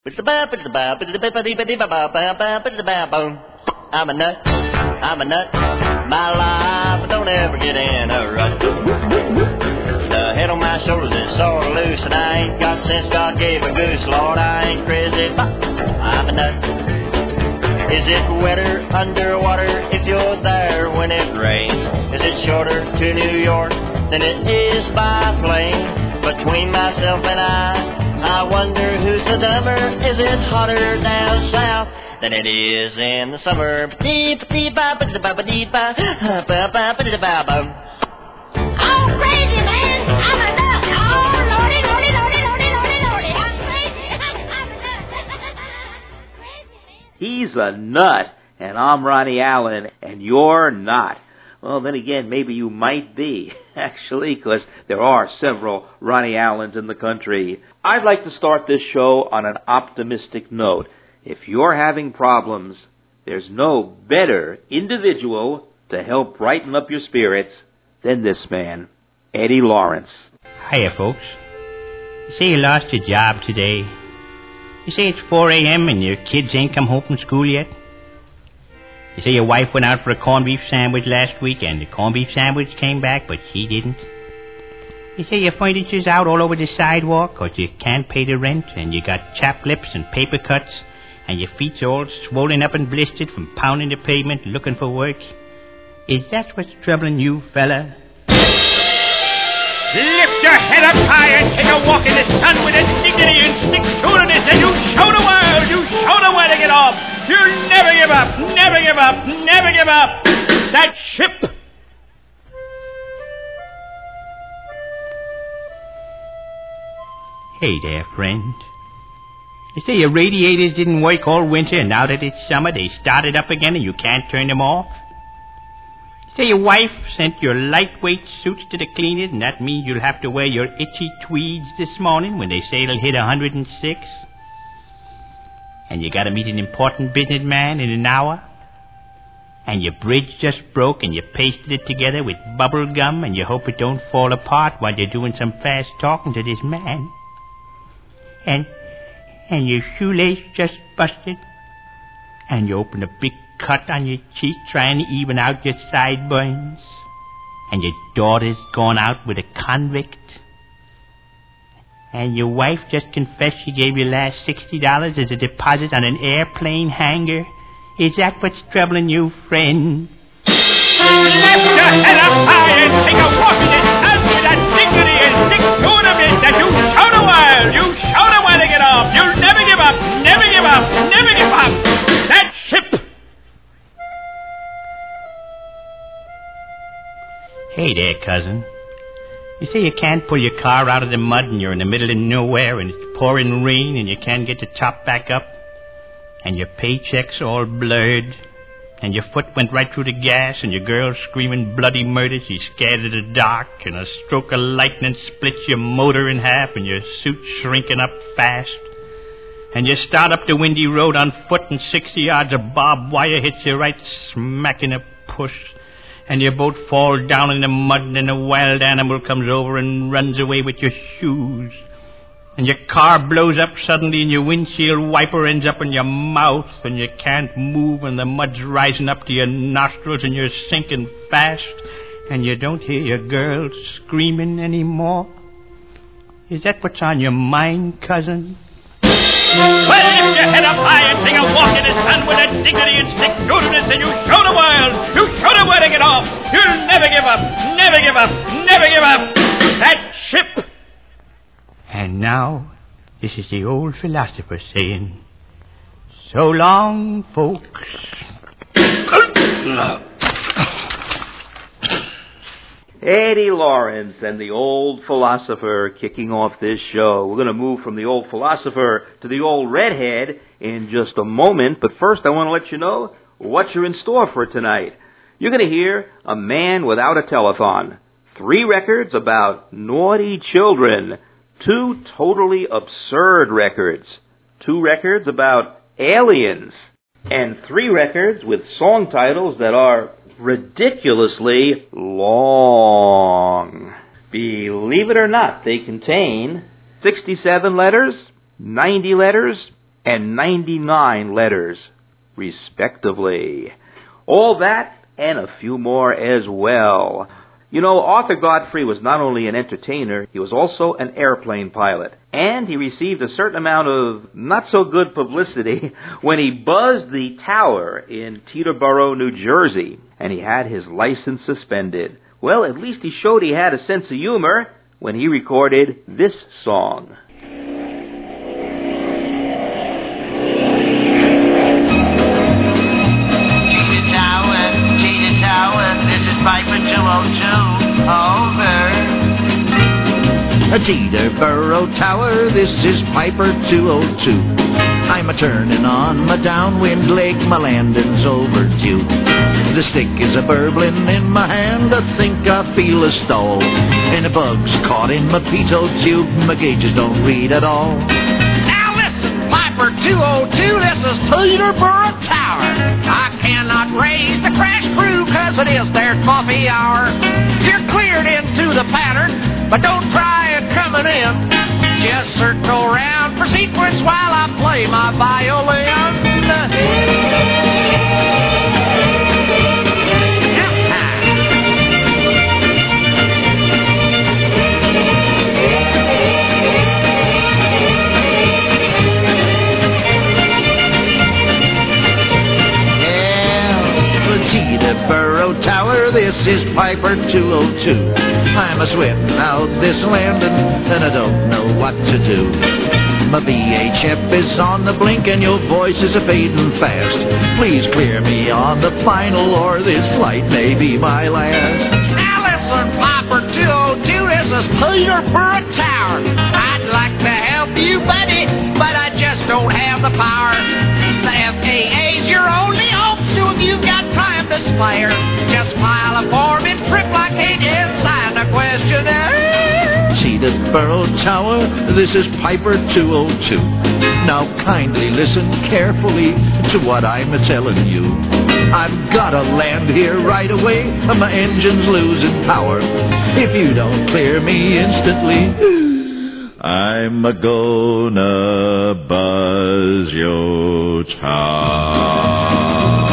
I'm a nut. My life, I don't ever get in a rut. The head on my shoulders is sort of loose, and I ain't got sense God gave a goose. Lord, I ain't crazy, but I'm a nut. Is it wetter underwater if you're there when it rains? Is it shorter to New York than it is by plane? Between myself and I wonder who's the dumber. Is it hotter down south than it is in the summer? Oh, crazy, man! I'm a nut! Oh, lordy, lordy, lordy, lordy, lordy, lordy! I'm crazy! I'm a nut! Crazy, man! He's a nut, and I'm Ronnie Allen, and you're not. Well, then again, maybe you might be, actually, because there are several Ronnie Allens in the country. I'd like to start this show on an optimistic note. If you're having problems, there's no better individual to help brighten up your spirits than this man, Eddie Lawrence. Hiya, folks. You say you lost your job today. You say it's 4 a.m. and your kids ain't come home from school yet. You say your wife went out for a corned beef sandwich last week and the corned beef sandwich came back, but she didn't. You say your furniture's out all over the sidewalk, or you can't pay the rent, and you got chapped lips and paper cuts, and your feet's all swollen up and blistered from pounding the pavement looking for work. Is that what's troubling you, fella? Lift your head up high and take a walk in the sun with a dignity and stick-to-itiveness, and you show the world, you show the way to get off. You'll never give up, never give up, never give up. That ship. Hey there, friend. You say your radiators didn't work all winter, and now that it's summer, they started up again and you can't turn them off. You say your wife sent your lightweight suits to the cleaners, and that means you'll have to wear your itchy tweeds this morning when they say it'll hit 106. And you got to meet an important businessman in an hour. And your bridge just broke, and you pasted it together with bubble gum, and you hope it don't fall apart while you're doing some fast talking to this man. And your shoelace just busted, and you open a big cut on your cheek trying to even out your sideburns, and your daughter's gone out with a convict, and your wife just confessed she gave you last $60 as a deposit on an airplane hangar. Is that what's troubling you, friend? Lift your head up high and take a walk in the sun with that dignity and stick-to-itiveness that you show the world. You show the way to get off. You'll never give up, never give up, never give up. That ship. Hey there, cousin. You say you can't pull your car out of the mud and you're in the middle of nowhere and it's pouring rain and you can't get the top back up and your paycheck's all blurred and your foot went right through the gas and your girl's screaming bloody murder. She's scared of the dark and a stroke of lightning splits your motor in half and your suit's shrinking up fast. And you start up the windy road on foot and 60 yards of barbed wire hits you right smack in a push. And you both fall down in the mud and a wild animal comes over and runs away with your shoes. And your car blows up suddenly and your windshield wiper ends up in your mouth and you can't move and the mud's rising up to your nostrils and you're sinking fast and you don't hear your girl screaming anymore. Is that what's on your mind, cousin? Well, lift your head up high and take a walk in the sun with that dignity and stick-to-itiveness, and you show the world, you show the way to get off. You'll never give up, never give up, never give up. That ship. And now, this is the old philosopher saying, so long, folks. Eddie Lawrence and the old philosopher kicking off this show. We're going to move from the old philosopher to the old redhead in just a moment. But first, I want to let you know what you're in store for tonight. You're going to hear A Man Without a Telethon, 3 records about naughty children, 2 totally absurd records, 2 records about aliens, and 3 records with song titles that are ridiculously long. Believe it or not, they contain 67 letters, 90 letters, and 99 letters, respectively. All that and a few more as well. You know, Arthur Godfrey was not only an entertainer, he was also an airplane pilot. And he received a certain amount of not-so-good publicity when he buzzed the tower in Teterboro, New Jersey, and he had his license suspended. Well, at least he showed he had a sense of humor when he recorded this song. Cheetah Tower, this is Piper 202, over. Teterboro Tower, this is Piper 202. I'm a-turning on my downwind leg, my landing's overdue. The stick is a-burbling in my hand, I think I feel a stall. And a bug's caught in my pitot tube, my gauges don't read at all. Now listen, Piper 202, this is Teterboro Tower. I cannot raise the crash crew, cause it is their coffee hour. You're cleared into the pattern, but don't try it coming in. Just circle around for sequence while I play my violin. Teterboro Tower, this is Piper 202. I'm a-sweating out this landing, and I don't know what to do. My VHF is on the blink, and your voice is a-fading fast. Please clear me on the final, or this flight may be my last. Now listen, Piper 202, this is Teterboro Tower. I'd like to help you, buddy, but I just don't have the power. The FAA's your only hope, so if you've got time to spare, just file a form and triplicate and sign a questionnaire. Teterboro Tower, this is Piper 202. Now kindly listen carefully to what I'm telling you. I've gotta land here right away, my engine's losing power. If you don't clear me instantly, I'm a-gonna buzz your tower.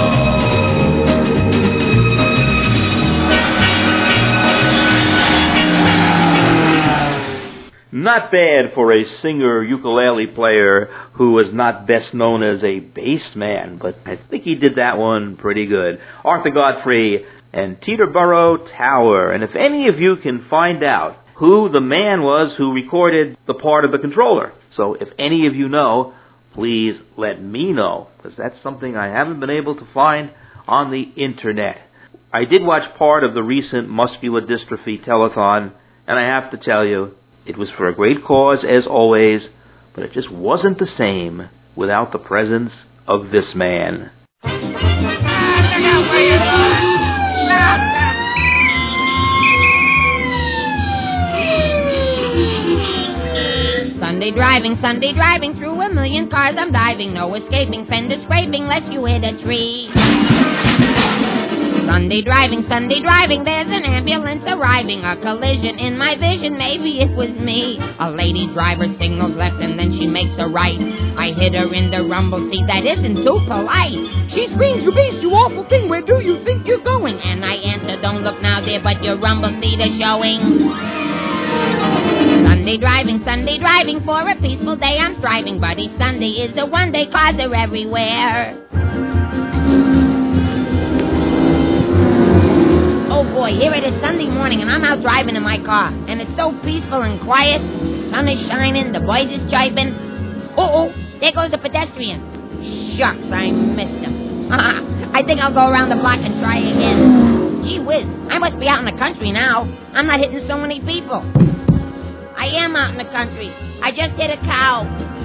Not bad for a singer ukulele player who was not best known as a bass man, but I think he did that one pretty good. Arthur Godfrey and Teterboro Tower. And if any of you can find out who the man was who recorded the part of the controller, so if any of you know, please let me know, because that's something I haven't been able to find on the internet. I did watch part of the recent muscular dystrophy telethon, and I have to tell you, it was for a great cause, as always, but it just wasn't the same without the presence of this man. Sunday driving through a million cars I'm diving, no escaping, fender scraping, lest you hit a tree. Sunday driving, there's an ambulance arriving, a collision in my vision, maybe it was me. A lady driver signals left and then she makes a right. I hit her in the rumble seat, that isn't too polite. She screams, "You beast, you awful thing, where do you think you're going?" And I answer, "Don't look now, dear, but your rumble seat is showing." Sunday driving, for a peaceful day I'm striving, but each Sunday is the one day, cars are everywhere. Oh boy, here it is Sunday morning and I'm out driving in my car. And it's so peaceful and quiet. Sun is shining, the boys is chirping. Uh-oh, there goes the pedestrian. Shucks, I missed him. I think I'll go around the block and try again. Gee whiz, I must be out in the country now. I'm not hitting so many people. I am out in the country. I just hit a cow.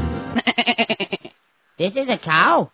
This is a cow?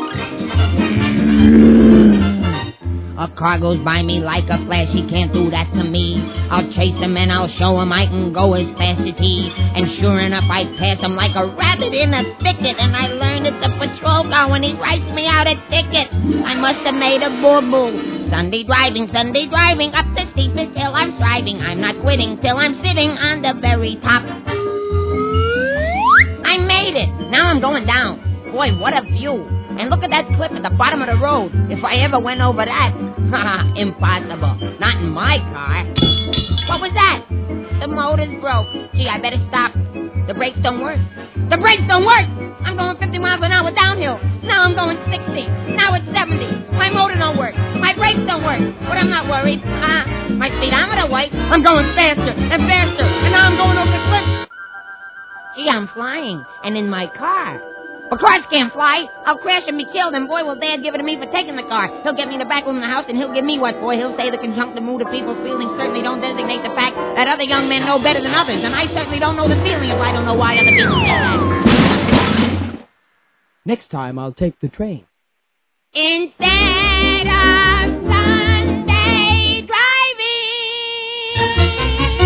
A car goes by me like a flash, he can't do that to me. I'll chase him and I'll show him I can go as fast as he. And sure enough, I pass him like a rabbit in a thicket. And I learned it's a patrol car when he writes me out a ticket. I must have made a boo-boo. Sunday driving, up the steepest hill I'm striving. I'm not quitting till I'm sitting on the very top. I made it. Now I'm going down. Boy, what a view. And look at that cliff at the bottom of the road. If I ever went over that, impossible. Not in my car. What was that? The motor's broke. Gee, I better stop. The brakes don't work. The brakes don't work! I'm going 50 miles an hour downhill. Now I'm going 60. Now it's 70. My motor don't work. My brakes don't work. But I'm not worried. My speedometer works. I'm going faster and faster. And now I'm going over the cliff. Gee, I'm flying. And in my car. But cars can't fly. I'll crash and be killed, and boy, will Dad give it to me for taking the car. He'll get me in the back room of the house, and he'll give me what, boy? He'll say the conjunctive mood of people's feelings certainly don't designate the fact that other young men know better than others, and I certainly don't know the feeling if I don't know why other people say that. Next time, I'll take the train. Instead of Sunday driving.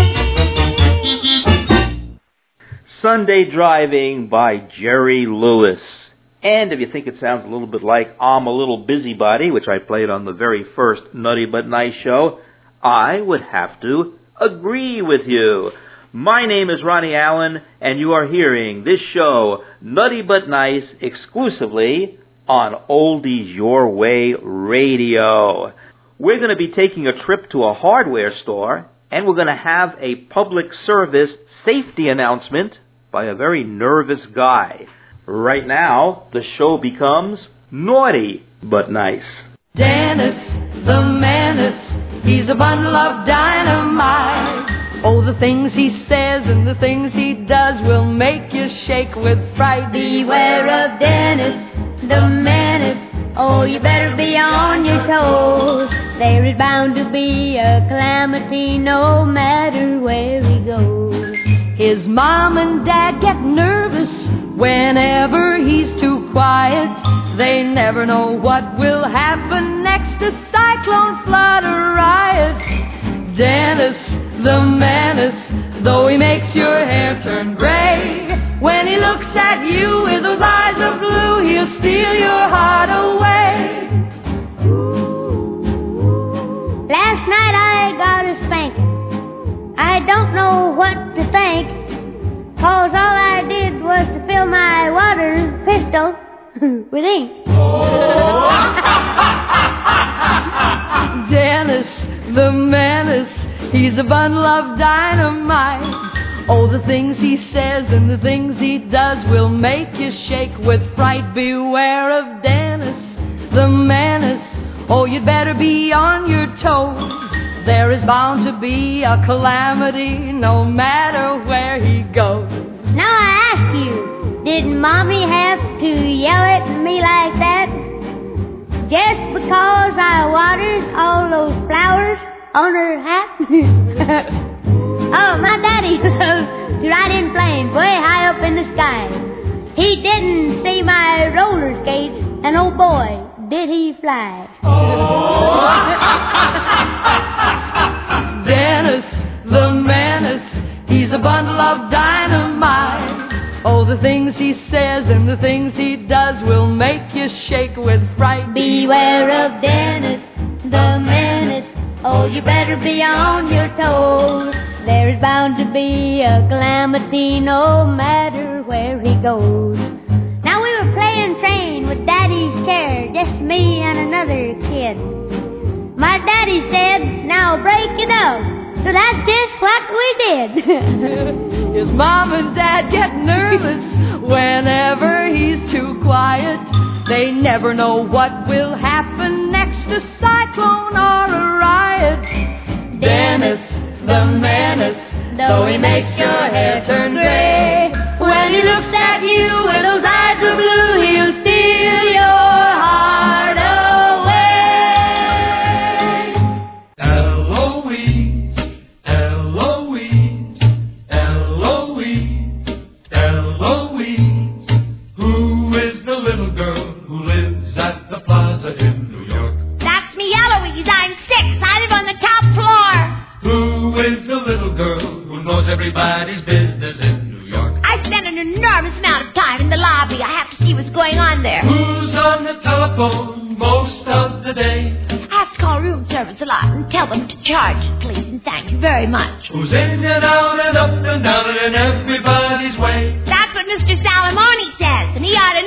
Sunday Driving by Jerry Lewis. And if you think it sounds a little bit like I'm a Little Busybody, which I played on the very first Nutty But Nice show, I would have to agree with you. My name is Ronnie Allen, and you are hearing this show, Nutty But Nice, exclusively on Oldies Your Way Radio. We're going to be taking a trip to a hardware store, and we're going to have a public service safety announcement by a very nervous guy. Right now, the show becomes Naughty But Nice. Dennis, the menace, he's a bundle of dynamite. Oh, the things he says and the things he does will make you shake with fright. Beware of Dennis, the menace. Oh, you better be on your toes. There is bound to be a calamity no matter where he goes. His mom and dad get nervous whenever he's too quiet. They never know what will happen next, a cyclone, flood, or riot. Dennis, the menace, though he makes your hair turn gray, when he looks at you with those eyes of blue, he'll steal your heart away. Last night I got a spanking. I don't know what to think, 'cause all I did was to fill my water pistol with ink. Dennis, the menace, he's a bundle of dynamite. Oh, the things he says and the things he does will make you shake with fright. Beware of Dennis, the menace. Oh, you'd better be on your toes. There is bound to be a calamity no matter where he goes. Now I ask you, did Mommy have to yell at me like that? Just because I watered all those flowers on her hat? Oh, my daddy loves to ride in planes way high up in the sky. He didn't see my roller skates, and oh boy, did he fly. Dennis, the menace, he's a bundle of dynamite. Oh, the things he says and the things he does will make you shake with fright. Beware of Dennis, the menace. Oh, you better be on your toes. There is bound to be a calamity no matter where he goes. Now we were playing train with Daddy's chair, just me and another kid. My daddy said, now break it up. So that's just what we did. His mom and dad get nervous whenever he's too quiet. They never know what will happen next, a cyclone or a riot. Dennis, the menace, though he makes your hair turn gray, when he looks at you with those eyes of blue, he'll steal your heart away. Eloise, Eloise, Eloise, Eloise. Who is the little girl who lives at the plaza in New York? That's me, Eloise. I'm 6. I live on the top floor. Who is the little girl who knows everybody's business in New York? I spend an enormous amount of time in the lobby. I have to see what's going on there. Who's on the telephone most of the day? I have to call room service a lot and tell them to charge it, please, and thank you very much. Who's in and out and up and down and in everybody's way? That's what Mr. Salamoni says, and he ought to know. He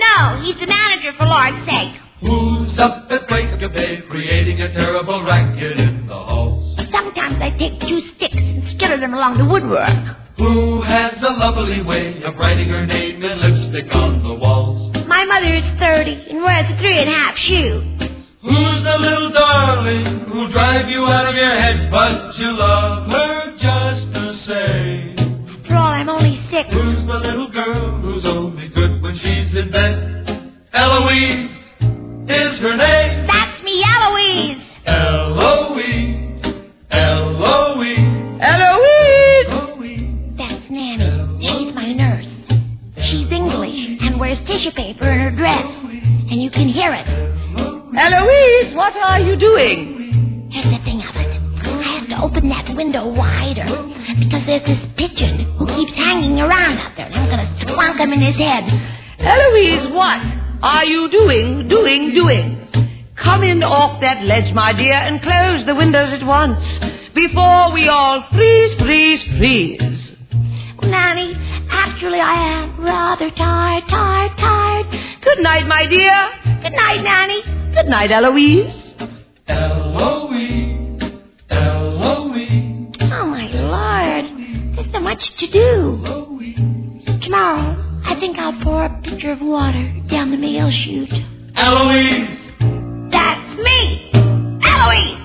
he's the manager, for Lord's sake. Who's up at break of day, creating a terrible racket in the halls? Sometimes I take 2 sticks and skitter them along the woodwork. Who has a lovely way of writing her name in lipstick on the walls? My mother is 30 and wears a 3.5 shoe. Who's the little darling who'll drive you out of your head, but you love her just the same? After all, I'm only 6. Who's the little girl who's only good when she's in bed? Eloise is her name. That's me, Eloise. Eloise, Eloise, Eloise. That's Nanny. She's my nurse. She's English and wears tissue paper in her dress, and you can hear it. Eloise, what are you doing? Here's the thing of it. I have to open that window wider because there's this pigeon who keeps hanging around out there, and I'm going to squonk him in his head. Eloise, what are you doing? Come in off that ledge, my dear, and close the windows at once before we all freeze. Well, Nanny, actually I am rather tired. Good night, my dear. Good night, Nanny. Good night, Eloise. Eloise, Eloise. Oh, my Lord. There's so much to do. Tomorrow, I think I'll pour a pitcher of water down the mail chute. Eloise! That's me! Eloise!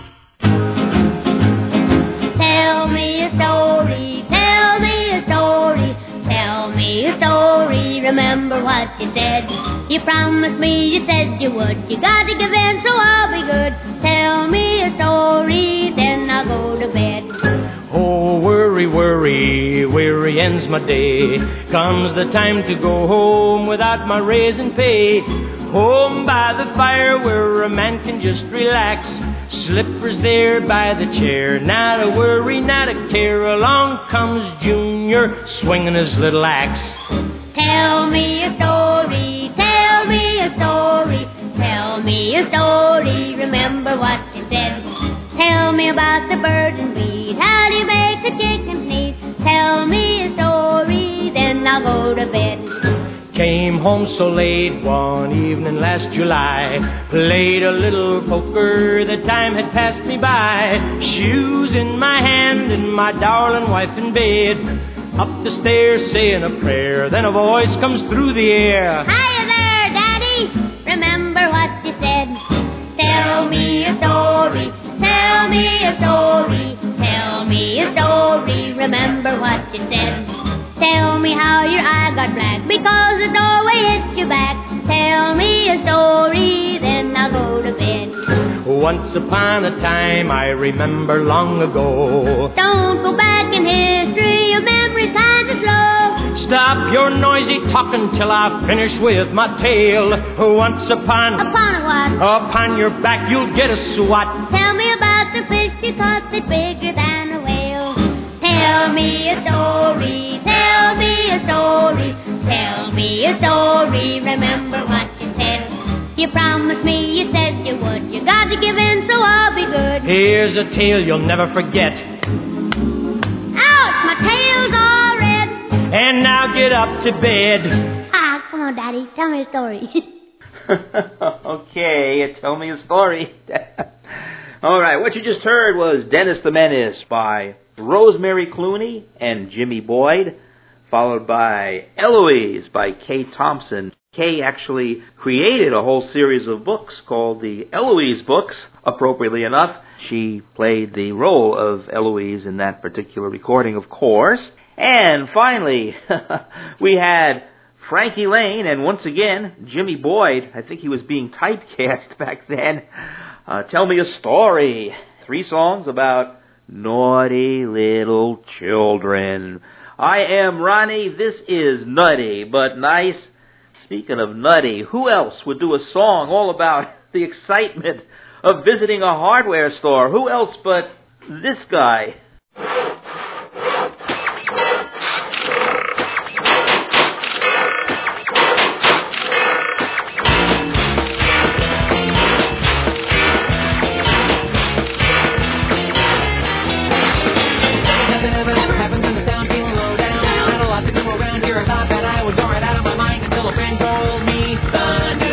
Tell me a story, tell me a story, tell me a story. Remember what you said. You promised me, you said you would. You got to give in, so I'll be good. Tell me a story, then I'll go to bed. Oh, worry, weary ends my day. Comes the time to go home without my raise in pay. Home by the fire where a man can just relax. Slippers there by the chair. Not a worry, not a care. Along comes Junior swinging his little axe. Tell me a story, tell me a story, tell me a story. Remember what you said. Tell me about the bird and weed. How do you make a chicken sneeze? Tell me a story, then I'll go to bed. Came home so late one evening last July. Played a little poker, the time had passed me by. Shoes in my hand and my darling wife in bed. Up the stairs saying a prayer, then a voice comes through the air. Hiya there, Daddy! Remember what you said. Tell me a story, tell me a story, tell me a story. Remember what you said. Tell me how your eye got black because the doorway hit you back. Tell me a story, then I'll go to bed. Once upon a time, I remember long ago. Don't go back in history, your memory's kind of slow. Stop your noisy talking till I finish with my tale. Once upon a what? Upon your back you'll get a swat. Tell me about the fish you caught that's bigger than a whale. Tell me a story, tell me a story, tell me a story. Remember what you said. You promised me, you said you would. You got to give in, so I'll be good. Here's a tale you'll never forget. Ouch, my tail's all red. And now get up to bed. Ah, come on, Daddy, tell me a story. Okay, tell me a story. All right, what you just heard was Dennis the Menace by Rosemary Clooney and Jimmy Boyd, followed by Eloise by Kay Thompson. Kay actually created a whole series of books called the Eloise books, appropriately enough. She played the role of Eloise in that particular recording, of course. And finally, we had Frankie Lane, and once again, Jimmy Boyd. I think he was being typecast back then. Tell me a story. 3 songs about naughty little children. I am Ronnie. This is Nutty, but nice. Speaking of nutty, who else would do a song all about the excitement of visiting a hardware store? Who else but this guy? Told me, son,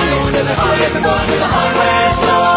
going to the highway, yes, I'm going to the hardware store.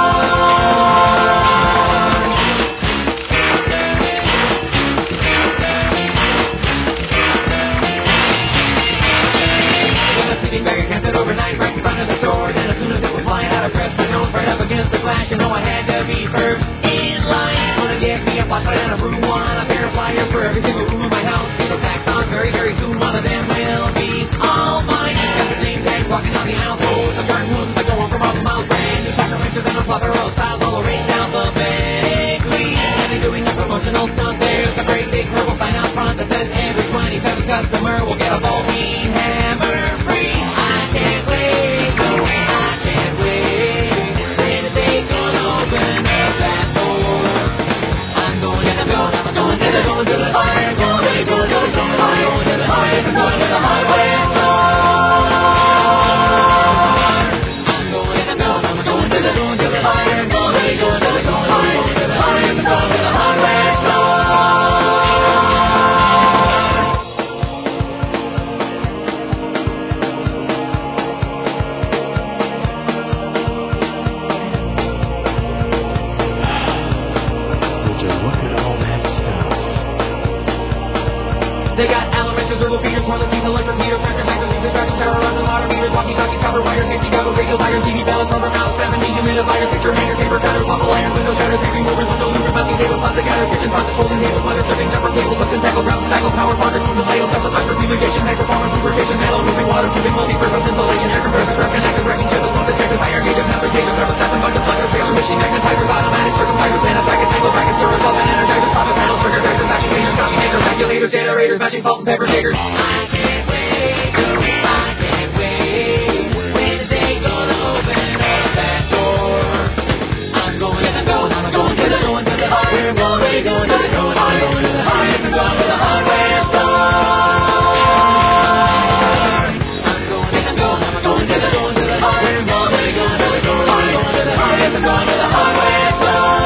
Bag kept it overnight right in front of the store. Then as soon as it was flying out, I pressed my nose right up against the glass. You know I had to be first in line. Gonna get me a flashlight and a broom one, a pair of pliers for every single room in my house. It'll tax on very, very soon. One of them will be all mine. Got the name tag walking down the aisle. Oh, some garden hoods that go on for miles and miles. Brand new sucker wrenches and a plethora of styles all arranged down the bakery. And they're doing a promotional stunt. There's a great big purple sign out front that says every 27th customer will get a ball-peen hammer free. They got Allen wrenches, turbo feeders, toilet seats, electric meters, tractor magazines, tractor shower runs, and water meters, walkie-talkie, copper wires, safety goggles, radio wires, TV bells, rubber mouse, 7 dehumidifiers, picture hanger, paper cutters, waffle irons, window shutters, pacing movers, window louvers, messy tables, plastic cutters, kitchen faucets, folding tables, leather stripping, jumper cables, hooks and tackles, routes, tackles, power pockets, spoons and ladles, specified for fumigation, high performance, lubrication, metal, moving water, tubing, multi-purpose, insulation, air compressors, truck connectors, wrecking chisels, pump detectors, higher gauge, fabricator, rubber stats, and bucket pluggers, trailer machine, magnetizers, automatics, circumcisers, panapackets, tangle brackets, servers, solvent, energizers, profit panels, trigger drivers, vacuum cleaners, copy makers, regulators, generators, matching salt and pepper shakers. I can't wait, I can't wait. When is they gonna open up that door? I'm going to the hardware, I'm going to the hardware, I'm going to the hardware store. I'm going to the hardware, I'm going to the hardware, I'm going to the hardware store.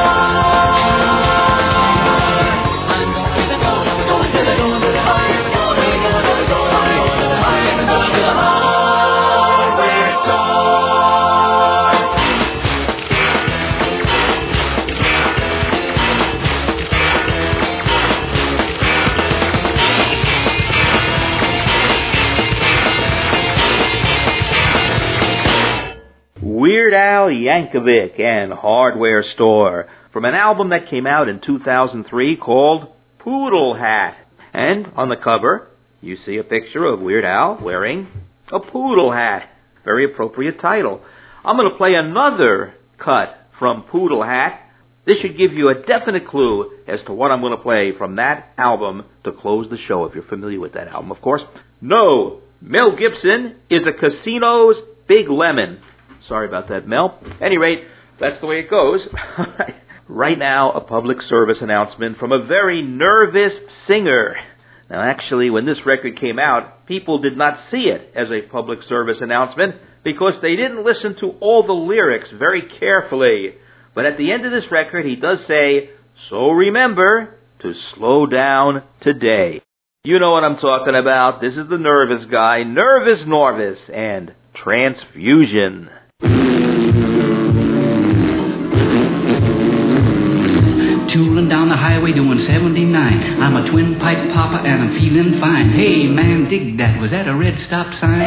Weird Al Yankovic and Hardware Store, from an album that came out in 2003 called Poodle Hat. And on the cover, you see a picture of Weird Al wearing a poodle hat. Very appropriate title. I'm going to play another cut from Poodle Hat. This should give you a definite clue as to what I'm going to play from that album to close the show, if you're familiar with that album, of course. No, Mel Gibson is a casino's Big Lemon. Sorry about that, Mel. At any rate, that's the way it goes. Right now, a public service announcement from a very nervous singer. Now, actually, when this record came out, people did not see it as a public service announcement because they didn't listen to all the lyrics very carefully. But at the end of this record, he does say, so remember to slow down today. You know what I'm talking about. This is the nervous guy, Nervous Norvis, and Transfusion. Tooling down the highway doing 79. I'm a twin pipe papa and I'm feeling fine. Hey man, dig that. Was that a red stop sign?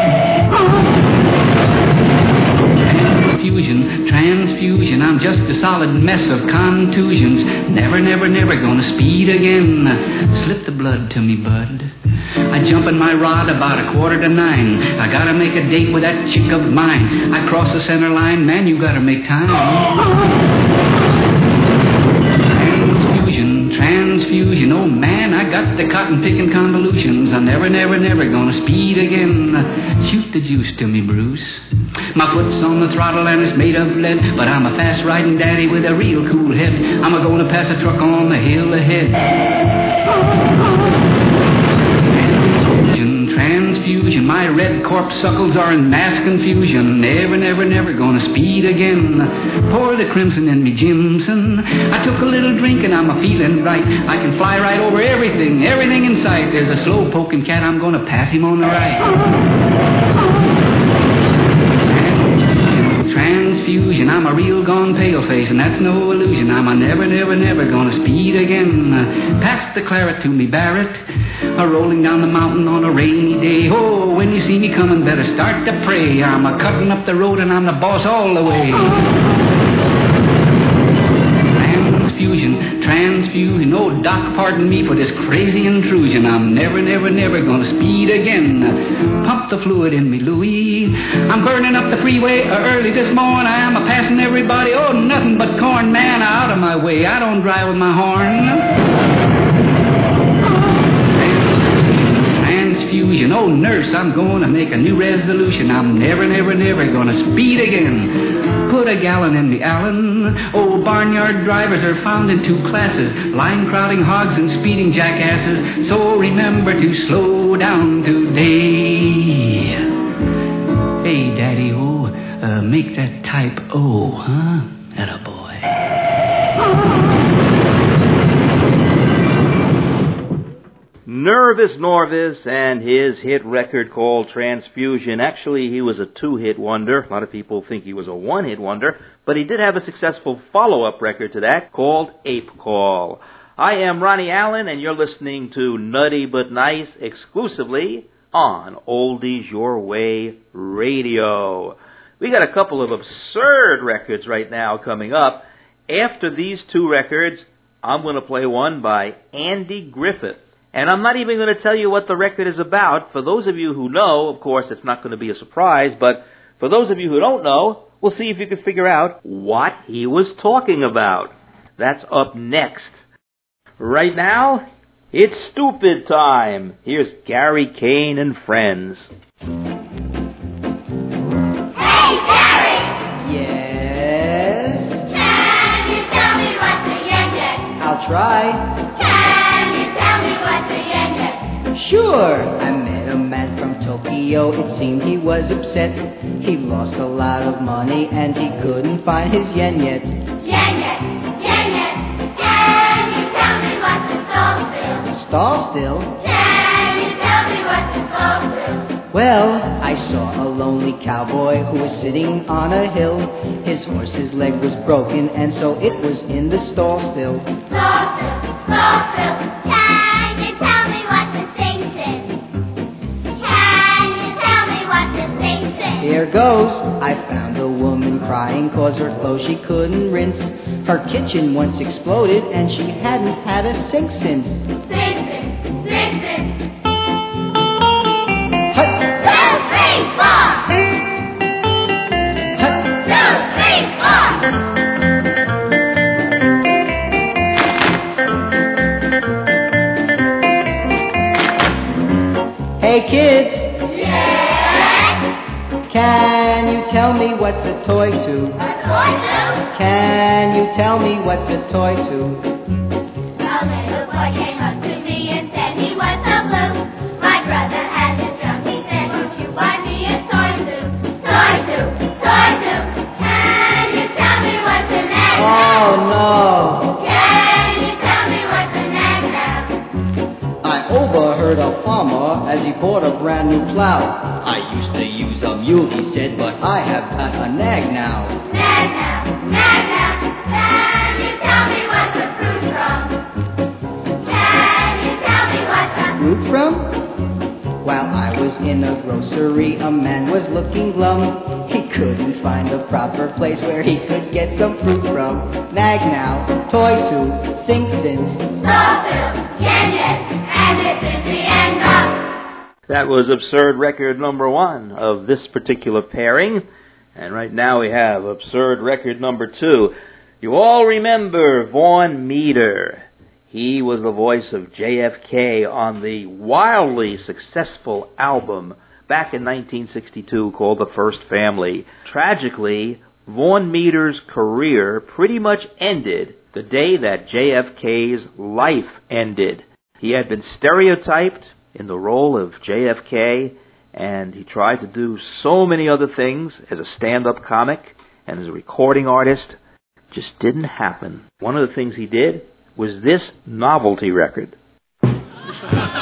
Transfusion, I'm just a solid mess of contusions. Never, never, never gonna speed again. Slip the blood to me, bud. I jump in my rod about 8:45. I gotta make a date with that chick of mine. I cross the center line, man, you gotta make time. Transfusion, oh man, I got the cotton-picking convolutions. I'm never, never, never gonna speed again. Shoot the juice to me, Bruce. My foot's on the throttle and it's made of lead, but I'm a fast-riding daddy with a real cool head. I'm a-gonna pass a truck on the hill ahead. Transfusion, my red corpuscles are in mass confusion. Never, never, never gonna speed again. Pour the crimson in me, Jimson. I took a little drink and I'm a-feeling right. I can fly right over everything, everything in sight. There's a slow-poking cat, I'm gonna pass him on the right. transfusion. I'm a real gone paleface, and that's no illusion. I'm a never, never, never gonna speed again. Pass the claret to me, Barrett. Rolling down the mountain on a rainy day. Oh, when you see me coming, better start to pray. I'm a cutting up the road, and I'm the boss all the way. Transfusion. Oh, Doc, pardon me for this crazy intrusion. I'm never, never, never gonna speed again. Pump the fluid in me, Louie. I'm burning up the freeway early this morning. I'm a-passing everybody. Oh, nothing but corn, man, out of my way. I don't drive with my horn. Transfusion. Oh, nurse, I'm going to make a new resolution. I'm never, never, never gonna speed again. Put a gallon in me, Allen. Oh, barnyard drivers are found in two classes, line crowding hogs and speeding jackasses. So remember to slow down today. Hey, Daddy-O, make that type O, huh? Attaboy. Nervous Norvis and his hit record called Transfusion. Actually, he was a two-hit wonder. A lot of people think he was a one-hit wonder, but he did have a successful follow-up record to that called Ape Call. I am Ronnie Allen, and you're listening to Nutty But Nice exclusively on Oldies Your Way Radio. We got a couple of absurd records right now coming up. After these two records, I'm going to play one by Andy Griffith. And I'm not even going to tell you what the record is about. For those of you who know, of course, it's not going to be a surprise, but for those of you who don't know, we'll see if you can figure out what he was talking about. That's up next. Right now, it's stupid time. Here's Gary Kane and Friends. Hey, Gary! Yes? Can you tell me what's the yen-yen? I'll try. Sure, I met a man from Tokyo. It seemed he was upset. He lost a lot of money and he couldn't find his yen yet. Yen yet, yen yet. Can you tell me what's the stall still? Stall still? Can you tell me what's the stall still? Well, I saw a lonely cowboy who was sitting on a hill. His horse's leg was broken and so it was in the stall still. Stall still, stall still. Can you tell me what's the Here goes. I found a woman crying 'cause her clothes she couldn't rinse. Her kitchen once exploded and she hadn't had a sink since. Sink since. Hut. 2, 3, 4. Hut. 2, 3, 4. Hey kids. Can you tell me what's a toy to? A toy to? Can you tell me what's a toy to? A little boy came up to me and said he was so blue. My brother had a drum. He said, won't you buy me a toy to? Toy to, toy to. Can you tell me what's a nag now? Oh no. Can you tell me what's a nag now? I overheard a farmer as he bought a brand new plow. I used to use a mule, he said, but I have got a nag now. Nag now, nag now. Can you tell me what's a fruit from? Can you tell me what's a fruit from? While I was in a grocery, a man was looking glum. He couldn't find a proper place where he could get some fruit from. Nag now, toy to, sink since. Stall yen yet, and this is the end of. That was absurd record number 1 of this particular pairing. And right now we have absurd record number 2. You all remember Vaughn Meader. He was the voice of JFK on the wildly successful album back in 1962 called The First Family. Tragically, Vaughn Meader's career pretty much ended the day that JFK's life ended. He had been stereotyped in the role of JFK, and he tried to do so many other things as a stand-up comic and as a recording artist. Just didn't happen. One of the things he did was this novelty record.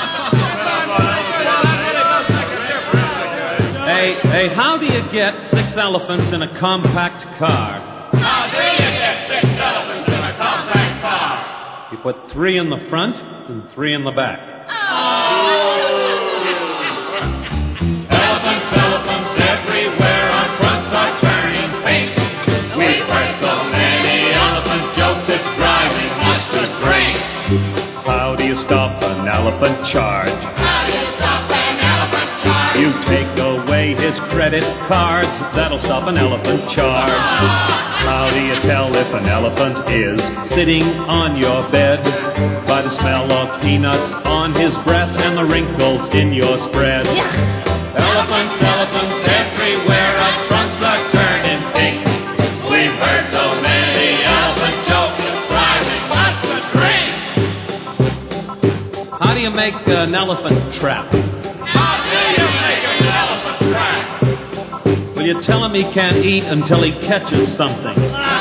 Hey, how do you get 6 elephants in a compact car. How do you get 6 elephants in a compact car? You put 3 in the front and 3 in the back. Elephants, elephants everywhere, our fronts are turning pink. We've heard so many elephant jokes, it's driving us to drink. How do you stop an elephant charge? How do you stop an elephant charge? You take away his credit cards, that'll stop an elephant charge. How do you tell if an elephant is sitting on your bed? By the smell of peanuts on his breast and the wrinkles in your spread. Elephants, elephants everywhere, our trunks are turning pink. We've heard so many elephant jokes, it's driving us to drink. How do you make an elephant trap? How do you make an elephant trap? Well, you tell him he can't eat until he catches something.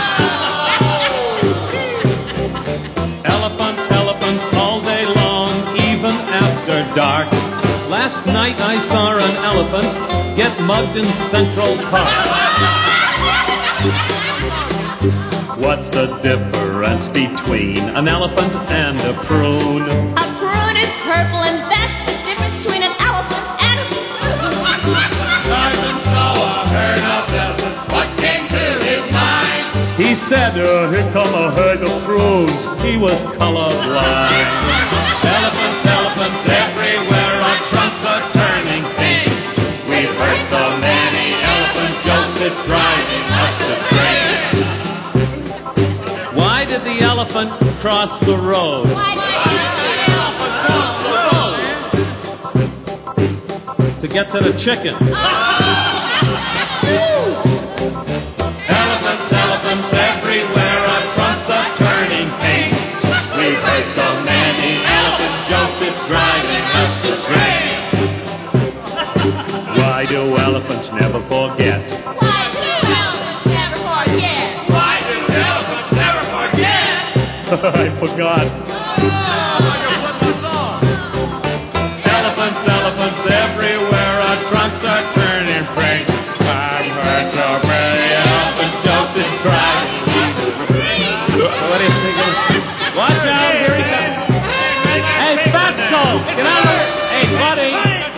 Elephants, elephants all day long, even after dark. Last night I saw an elephant get mugged in Central Park. What's the difference between an elephant and a prune? A prune is purple, and that's the difference between an elephant and a prune. Sergeant Noah heard of this. What came to his mind? He said, here come a herd of prunes. He was colorblind. Elephants, elephants everywhere, our trunks are turning pink. We've heard so many elephant jokes, it's driving us to drink. Why did the elephant cross the road? Why did the elephant cross the road? To get to the chicken. Elephants, elephants everywhere, our trunks are turning pink. We've heard so many elephant jokes, it's driving us to drink. Why do elephants never forget? Why do elephants never forget? Why do elephants never forget? I forgot. Elephants, elephants everywhere, our trunks are turning pink. I've heard so many elephant jokes, it's driving us to drink. What do you think? Watch out, here he comes. Hey, Fatso, get out of here. Hey, buddy.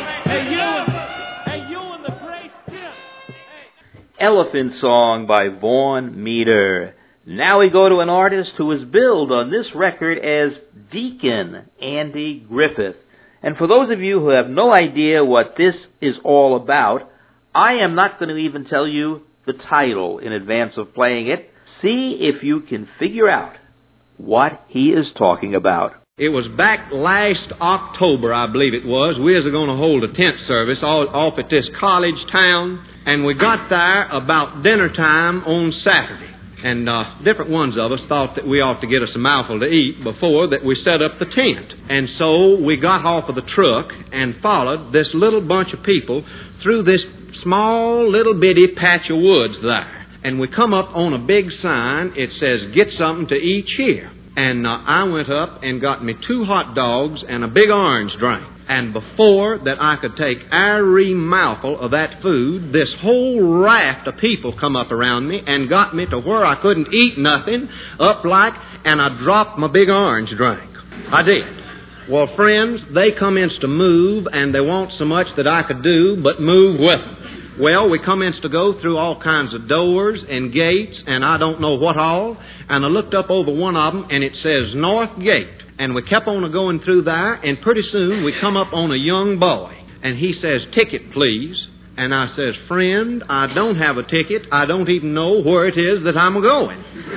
Hey, you and the gray skin. Elephant Song by Vaughn Meader. Now we go to an artist who is billed on this record as Deacon Andy Griffith. And for those of you who have no idea what this is all about, I am not going to even tell you the title in advance of playing it. See if you can figure out what he is talking about. It was back last October, I believe it was. We was going to hold a tent service off at this college town, and we got there about dinner time on Saturday. And different ones of us thought that we ought to get us a mouthful to eat before that we set up the tent. And so we got off of the truck and followed this little bunch of people through this small little bitty patch of woods there. And we come up on a big sign. It says, "Get something to eat here." And I went up and got me 2 hot dogs and a big orange drink. And before that I could take every mouthful of that food, this whole raft of people come up around me and got me to where I couldn't eat nothing, and I dropped my big orange drink. I did. Well, friends, they commenced to move, and they want so much that I could do but move with them. Well, we commenced to go through all kinds of doors and gates, and I don't know what all, and I looked up over one of them, and it says North Gate. And we kept on going through there, and pretty soon we come up on a young boy. And he says, "Ticket, please." And I says, "Friend, I don't have a ticket. I don't even know where it is that I'm going."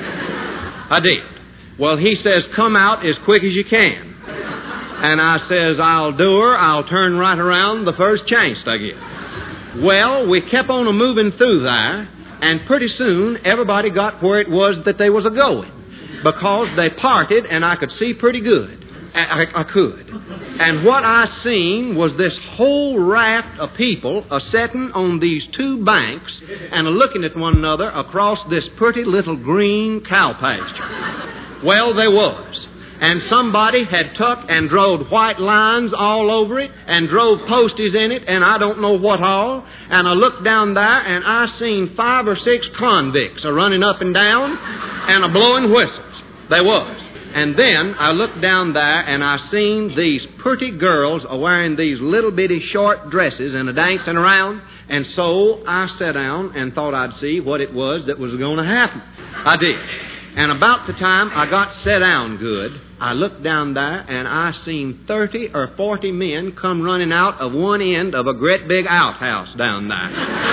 I did. Well, he says, "Come out as quick as you can." And I says, "I'll do her. I'll turn right around the first chance I get." Well, we kept on moving through there, and pretty soon everybody got where it was that they was a-going. Because they parted, and I could see pretty good. I could. And what I seen was this whole raft of people a-setting on these 2 banks and a-looking at one another across this pretty little green cow pasture. Well, they was. And somebody had took and drove white lines all over it and drove posties in it and I don't know what all. And I looked down there and I seen 5 or 6 convicts a-running up and down and a-blowing whistles. They was. And then I looked down there and I seen these pretty girls a-wearing these little bitty short dresses and a-dancing around. And so I sat down and thought I'd see what it was that was going to happen. I did. And about the time I got set down good, I looked down there and I seen 30 or 40 men come running out of one end of a great big outhouse down there.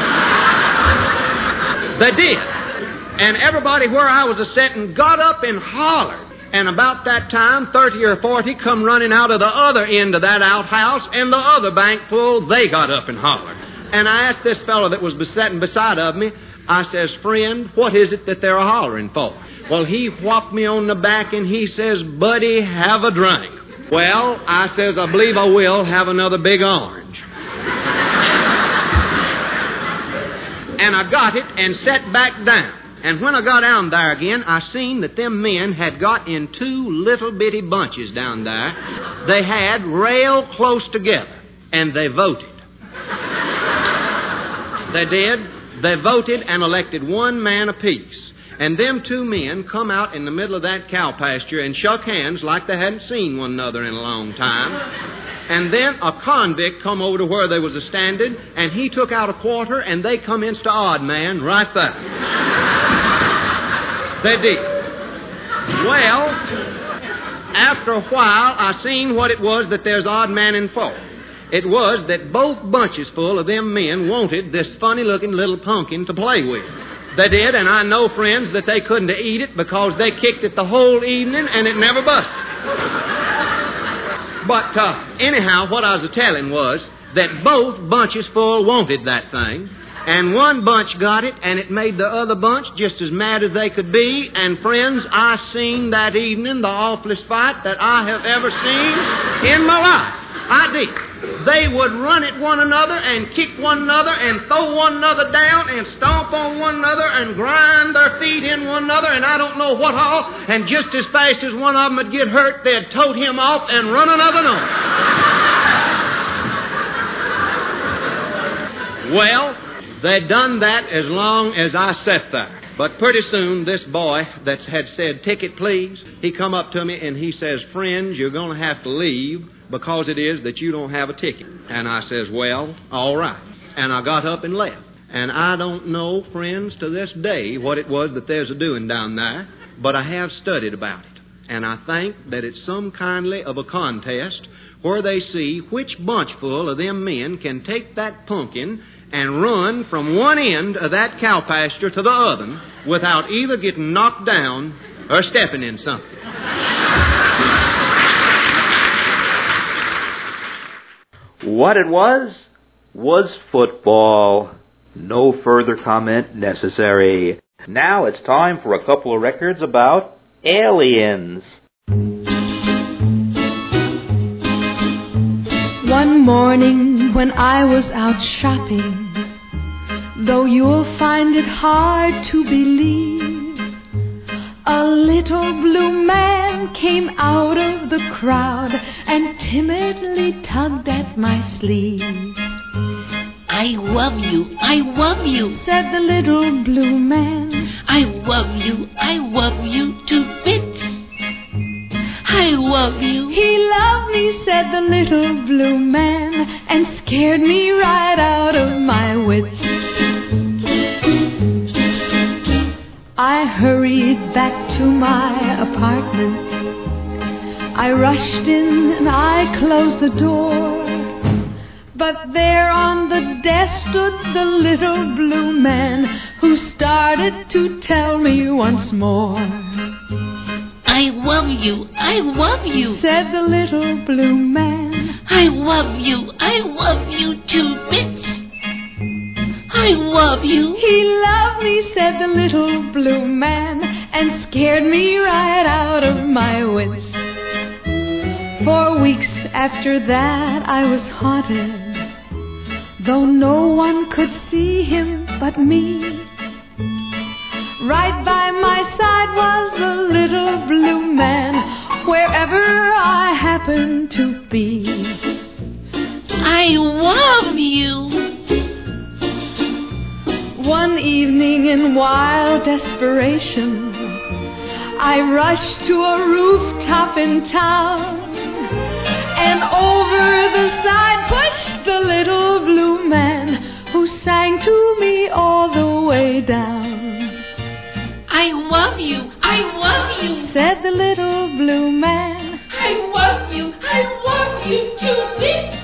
They did. And everybody where I was a-setting got up and hollered. And about that time, 30 or 40 come running out of the other end of that outhouse, and the other bank full, they got up and hollered. And I asked this fellow that was sitting beside of me, I says, friend, what is it that they're hollering for? Well, he whopped me on the back and he says, buddy, have a drink. Well, I says, I believe I will have another big orange. And I got it and sat back down. And when I got down there again, I seen that them men had got in 2 little bitty bunches down there. They had rail close together, and they voted. They did. They voted and elected one man apiece. And them 2 men come out in the middle of that cow pasture and shook hands like they hadn't seen one another in a long time. And then a convict come over to where they was a-standing, and he took out a quarter, and they come insta odd man right there. They did. Well, after a while, I seen what it was that there's odd man in for. It was that both bunches full of them men wanted this funny-looking little pumpkin to play with. They did, and I know, friends, that they couldn't eat it because they kicked it the whole evening and it never busted. But anyhow, what I was a-telling was that both bunches full wanted that thing, and one bunch got it, and it made the other bunch just as mad as they could be. And friends, I seen that evening the awfulest fight that I have ever seen in my life. I did. They would run at one another and kick one another and throw one another down and stomp on one another and grind their feet in one another and I don't know what all. And just as fast as one of them would get hurt, they'd tote him off and run another on. Well, they'd done that as long as I sat there. But pretty soon, this boy that had said, ticket please, he come up to me and he says, friend, you're going to have to leave because it is that you don't have a ticket. And I says, well, all right. And I got up and left. And I don't know, friends, to this day what it was that there's a-doing down there, but I have studied about it. And I think that it's some kindly of a contest where they see which bunchful of them men can take that pumpkin and run from one end of that cow pasture to the other without either getting knocked down or stepping in something. What it was football. No further comment necessary. Now it's time for a couple of records about aliens. One morning when I was out shopping, though you'll find it hard to believe, a little blue man came out of the crowd and timidly tugged at my sleeve. I love you, said the little blue man. I love you to bits. I love you. He loved me, said the little blue man, and scared me right out of my wits. I hurried back to my apartment. I rushed in and I closed the door. But there on the desk stood the little blue man, who started to tell me once more. I love you, said the little blue man. I love you to bits. I love you. He loved me, said the little blue man, and scared me right out of my wits. For weeks after that I was haunted, though no one could see him but me. Right by my side was the little blue man, wherever I happen to be. I love you. One evening in wild desperation, I rushed to a rooftop in town, and over the side pushed the little blue man who sang to me all the way down. I love you, said the little blue man. I love you to bits.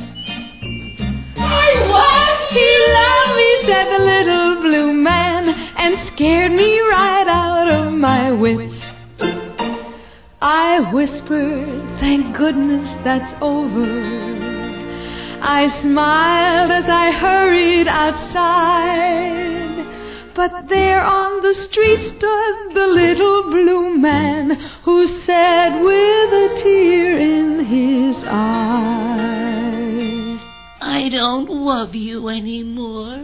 He loved me, said the little blue man, and scared me right out of my wits. I whispered, thank goodness that's over. I smiled as I hurried outside, but there on the street stood the little blue man who said with a tear in his eye, I don't love you anymore.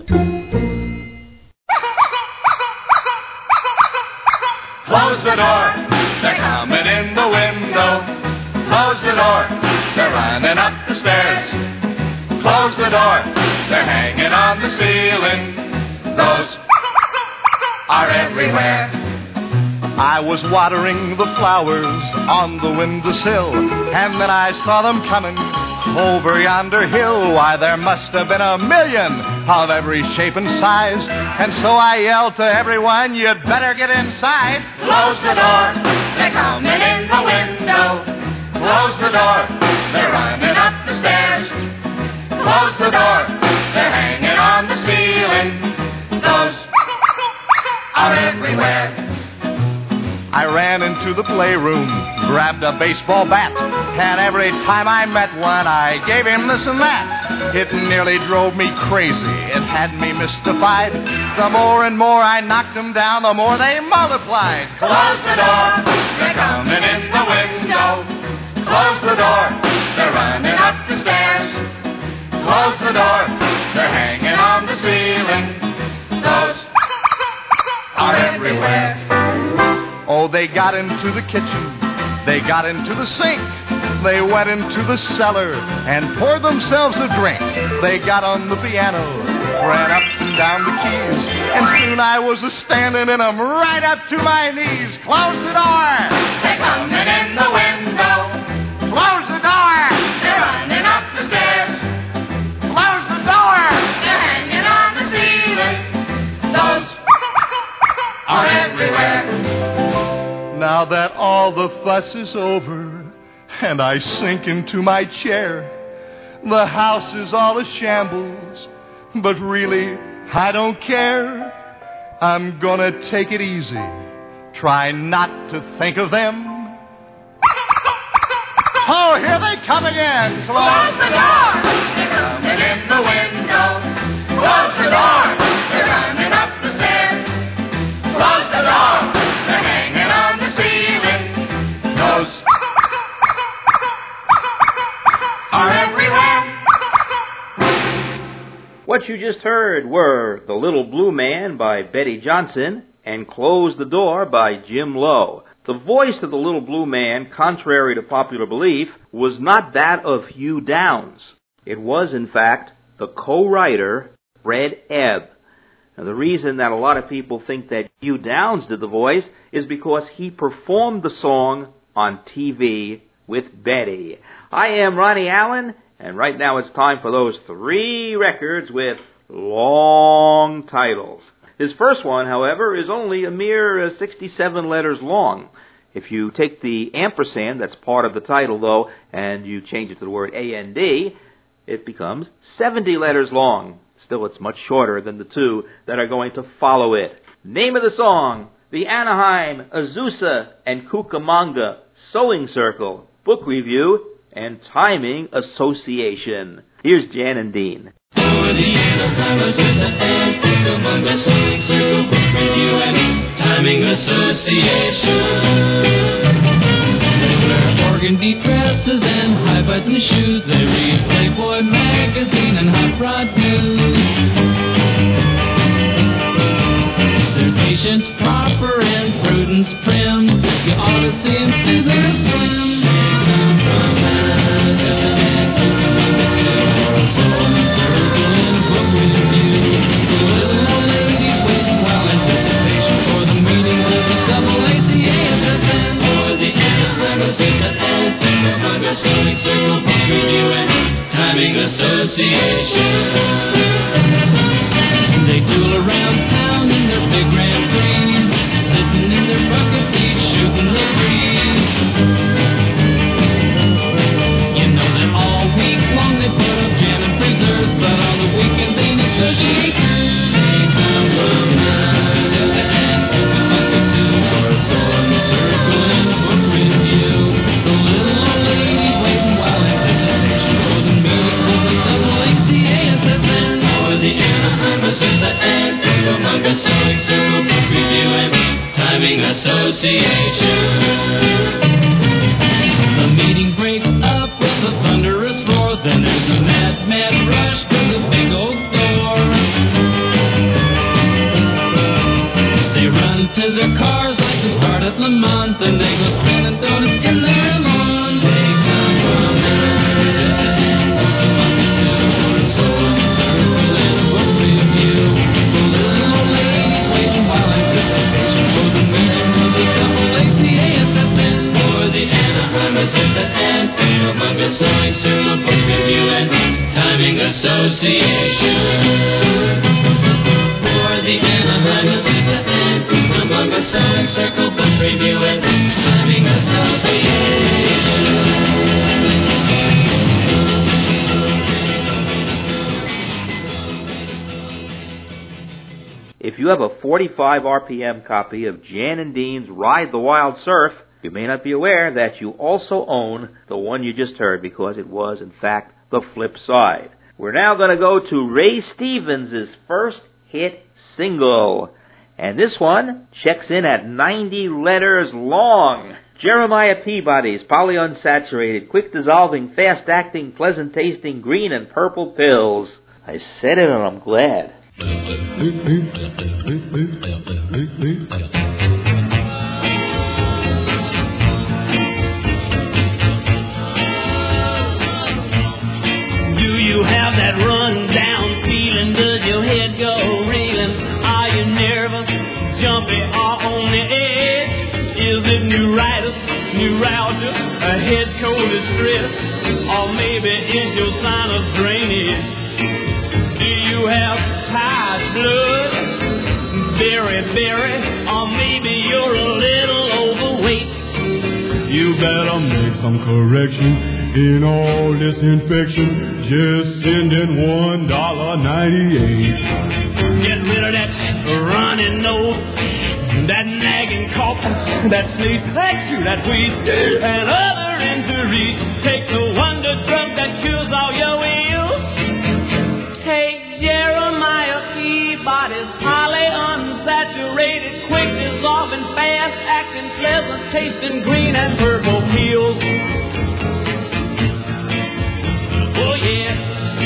Close the door, they're coming in the window. Close the door, they're running up the stairs. Close the door, they're hanging on the ceiling. Those are everywhere. I was watering the flowers on the windowsill, and then I saw them coming over yonder hill. Why, there must have been a million of every shape and size, and so I yelled to everyone, you'd better get inside. Close the door, they're coming in the window. Close the door, they're running up the stairs. Close the door, they're hanging on the ceiling. Those are everywhere. I ran into the playroom, grabbed a baseball bat, and every time I met one, I gave him this and that. It nearly drove me crazy. It had me mystified. The more and more I knocked them down, the more they multiplied. Close the door, they're coming in the window. Close the door, they're running up the stairs. Close the door, they're hanging on the ceiling. Those are everywhere. Oh, they got into the kitchen, they got into the sink, they went into the cellar and poured themselves a drink. They got on the piano, ran up and down the keys, and soon I was a-standing in them right up to my knees. Close the door! They're coming in the window. Close the door! They're running up the stairs. Close the door! They're hanging on the ceiling. Those are everywhere. Now that all the fuss is over and I sink into my chair, the house is all a shambles, but really I don't care. I'm gonna take it easy, try not to think of them. Oh, here they come again. Close the door. They're coming in the window. Close the door. They're running up the stairs. Close the door. They're hanging on the ceiling. Those are everywhere. What you just heard were The Little Blue Man by Betty Johnson and Close the Door by Jim Lowe. The voice of the Little Blue Man, contrary to popular belief, was not that of Hugh Downs. It was, in fact, the co-writer, Fred Ebb. Now, the reason that a lot of people think that Hugh Downs did the voice is because he performed the song on TV with Betty. I am Ronnie Allen, and right now it's time for those 3 records with long titles. His first one, however, is only a mere 67 letters long. If you take the ampersand, that's part of the title, though, and you change it to the word A-N-D, it becomes 70 letters long. Still, it's much shorter than the 2 that are going to follow it. Name of the song, The Anaheim, Azusa, and Cucamonga Sewing Circle, Book Review, and Timing Association. Here's Jan and Dean. For the Anaheim, Azusa, and Cucamonga Sewing Circle, Book Review, and Timing Association. They wear organdy dresses and high button shoes. They read Playboy magazine and hot rod news. Their patience proper and prudence prim. You ought to see 'em through their slim. Association. For the Anaheim, Azusa, and Cucamonga Song Circle Book Review and Timing Association. If you have a 45 RPM copy of Jan and Dean's Ride the Wild Surf, you may not be aware that you also own the one you just heard because it was, in fact, the flip side. We're now going to go to Ray Stevens' first hit single. And this one checks in at 90 letters long. Jeremiah Peabody's polyunsaturated, quick-dissolving, fast-acting, pleasant-tasting green and purple pills. I said it and I'm glad. Do you have that run-down feeling? Does your head go reeling? Are you nervous, jumpy, or on the edge? Is it neuritis, neuralgia, a head cold distress, or maybe is your sinus drainage? Do you have high blood, berry, or maybe you're a little overweight? You better make some correction in all this infection. Just send in $1.98. Get rid of that running nose, that nagging cough, that sneeze, that wheeze, and other injuries. Take the wonder drug that cures all your ills. Take Jeremiah Peabody's highly unsaturated, quick dissolving, fast acting, pleasant tasting green and purple pills. Oh yeah.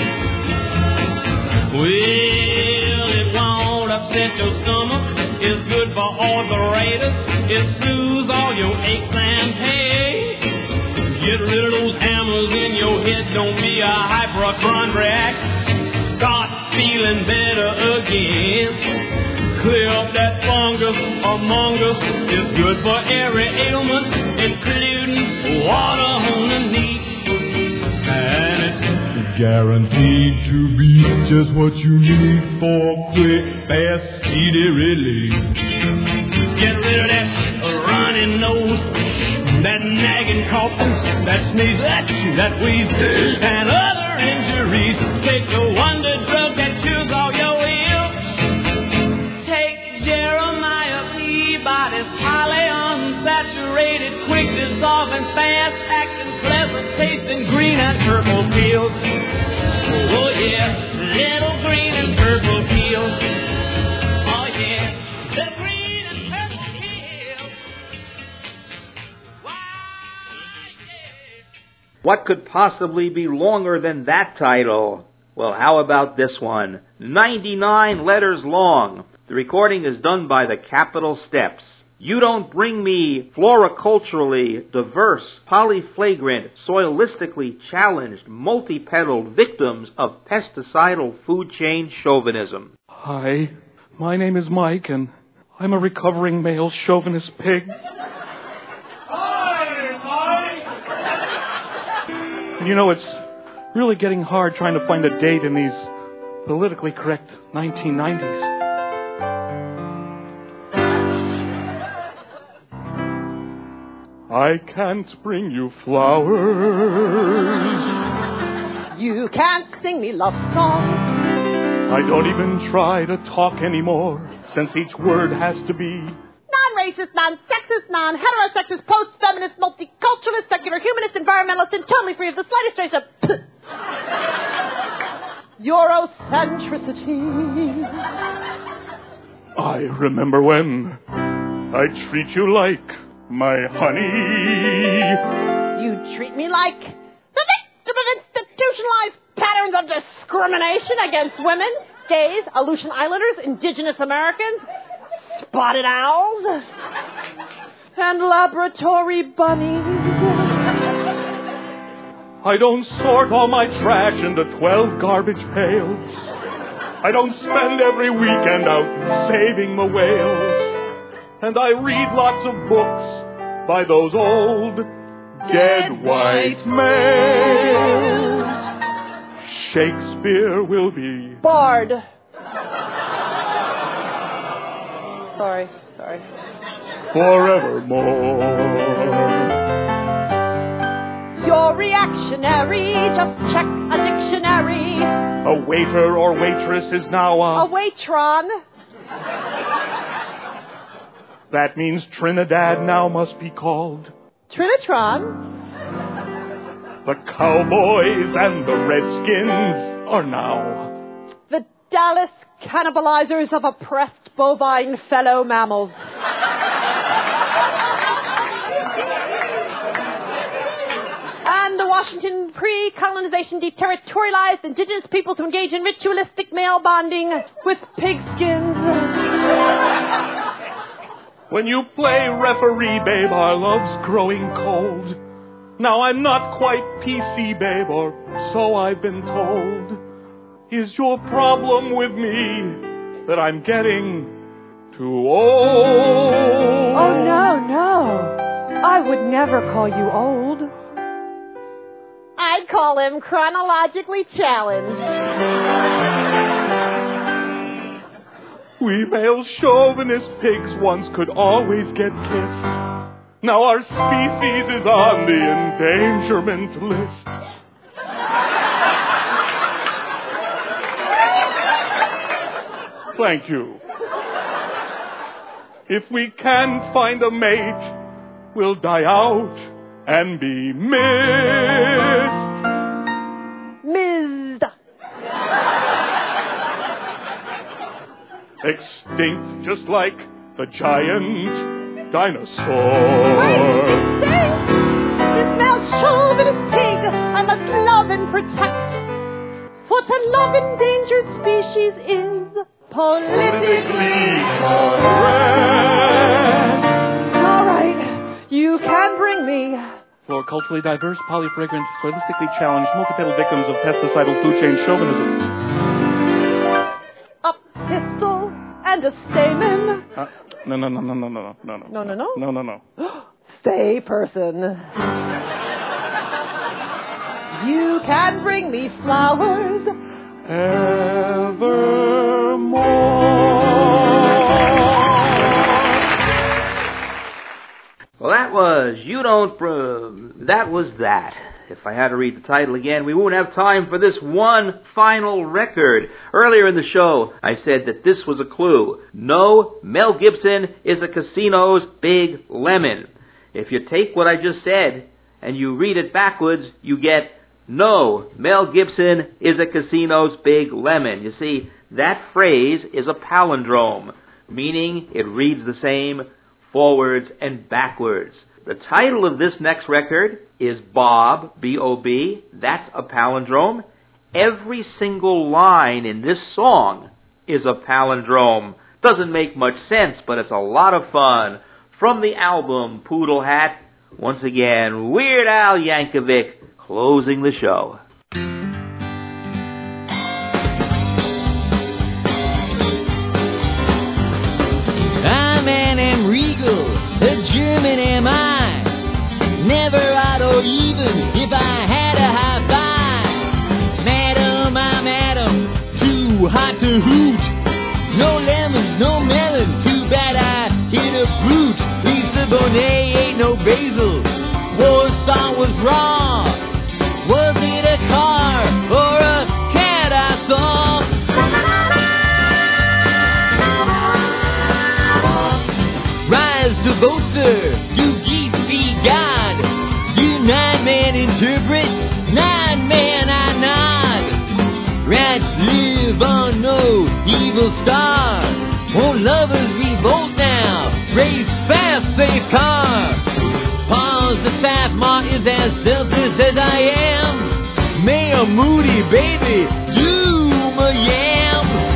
Well, it won't upset your stomach. It's good for arthritis. It soothes all your aches and pains. Get rid of those hammers in your head. Don't be a hypochondriac. Start feeling better again. Clear up that fungus among us. It's good for every ailment, including water on the knee. And it's guaranteed to be just what you need for quick, fast, speedy relief. Get rid of that running nose, that nagging cough, that sneeze, that wheeze, and other injuries. Take the wonder drug that cures all your ills. Take Jeremiah Peabody's highly unsaturated, quick dissolving, fast acting, pleasant tasting green and purple pills. Oh yeah, little green and purple pills. Oh yeah, the green and purple pills. What could possibly be longer than that title? Well, how about this one? 99 letters long. The recording is done by the Capitol Steps. You don't bring me floriculturally diverse, polyflagrant, soilistically challenged, multi-petaled victims of pesticidal food chain chauvinism. Hi, my name is Mike, and I'm a recovering male chauvinist pig. You know, it's really getting hard trying to find a date in these politically correct 1990s. I can't bring you flowers. You can't sing me love songs. I don't even try to talk anymore, since each word has to be non-racist, non-sexist, non-heterosexist, post-feminist, multiculturalist, secular humanist, environmentalist, and totally free of the slightest trace of Eurocentricity. I remember when I treat you like my honey. You treat me like the victim of institutionalized patterns of discrimination against women, gays, Aleutian Islanders, indigenous Americans, spotted owls, and laboratory bunnies. I don't sort all my trash into 12 garbage pails. I don't spend every weekend out saving the whales. And I read lots of books by those old, dead white males. Shakespeare will be Bard. Sorry. forevermore. You're reactionary, just check a dictionary. A waiter or waitress is now A waitron. That means Trinidad now must be called Trinitron. the Cowboys and the Redskins are now The Dallas cannibalizers of oppressed bovine fellow mammals. And the Washington pre-colonization deterritorialized indigenous people to engage in ritualistic male bonding with pigskins. When you play referee, babe, our love's growing cold. Now I'm not quite PC, babe, or so I've been told. Is your problem with me that I'm getting too old? Oh, no. I would never call you old. I'd call him chronologically challenged. We male chauvinist pigs once could always get kissed. Now our species is on the endangerment list. Thank you. If we can't find a mate, we'll die out and be missed. Extinct just like the giant dinosaur. This male chauvinist pig I must love and protect. For to love endangered species is politically correct. All right, you can bring me. For culturally diverse, polyfragrant, stylistically challenged, multi-petal victims of pesticidal food chain chauvinism. A pistol and a stamen. No. Stay, person. You can bring me flowers. Well, that was You Don't... that was that. If I had to read the title again, we wouldn't have time for this one final record. Earlier in the show, I said that this was a clue. No, Mel Gibson is a casino's big lemon. If you take what I just said and you read it backwards, you get, no, Mel Gibson is a casino's big lemon. You see, that phrase is a palindrome, meaning it reads the same forwards and backwards. The title of this next record is Bob, B-O-B. That's a palindrome. Every single line in this song is a palindrome. Doesn't make much sense, but it's a lot of fun. From the album Poodle Hat, once again, Weird Al Yankovic closing the show. A German am I, never odd or even if I had a high five. Madam, I'm Adam, too hot to hoot. No lemons, no melon, too bad I hit a brute. Lisa Bonet ain't no basil, Warsaw was raw. Was it a car or a cat I saw? Rise to boaster, you geese be God. You nine-man interpret, nine-man I nod. Rats live on no evil star. Won't lovers revolt now? Race fast, safe car. Pause the Saffmar is as selfish as I am. Mayor Moody, baby, you my yam.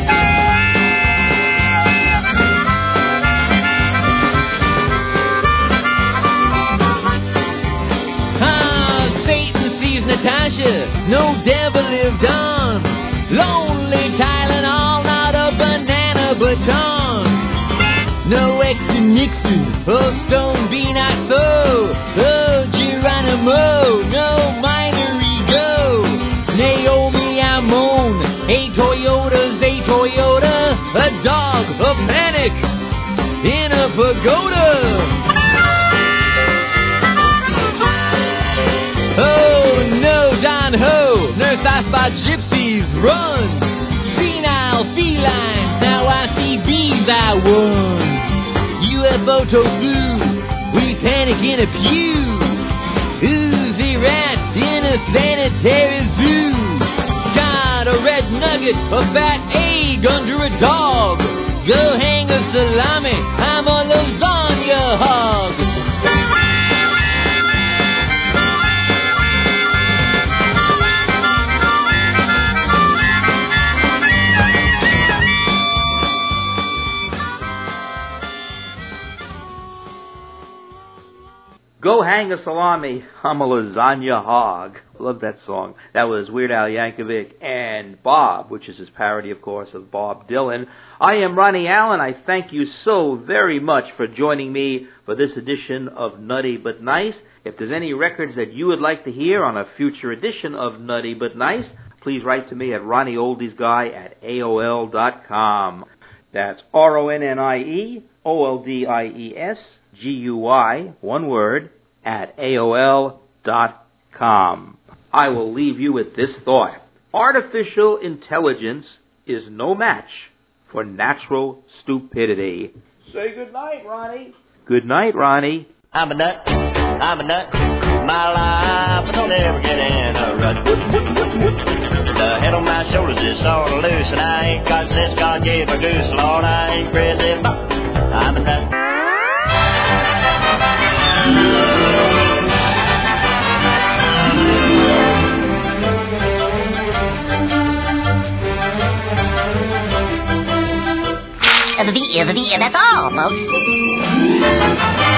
Natasha, no devil lived on. Lonely Tylenol, not a banana baton. No Exton Nixon, oh Stone B not so. Oh Geronimo, no minor ego. Naomi, I'm Toyota's a Toyota, a dog, a panic in a pagoda. Oh no, Don Ho, nursed us by gypsies, run. Senile felines, now I see bees I won. UFO tofu, we panic in a pew. Oozy rat in a sanitary zoo. Got a red nugget, a fat egg under a dog. Go hang a salami, I'm a lasagna hog. Go hang a salami, I'm a lasagna hog. Love that song. That was Weird Al Yankovic and Bob, which is his parody, of course, of Bob Dylan. I am Ronnie Allen. I thank you so very much for joining me for this edition of Nutty But Nice. If there's any records that you would like to hear on a future edition of Nutty But Nice, please write to me at RonnieOldiesGuy@AOL.com. That's RonnieOldiesGuy, one word, at AOL.com. I will leave you with this thought. Artificial intelligence is no match for natural stupidity. Say good night, Ronnie. Good night, Ronnie. I'm a nut. My life, I don't ever get in a rut. The head on my shoulders is sort of loose, and I ain't got sense God gave a goose. Lord, I ain't crazy, but I'm a nut. That's all, folks.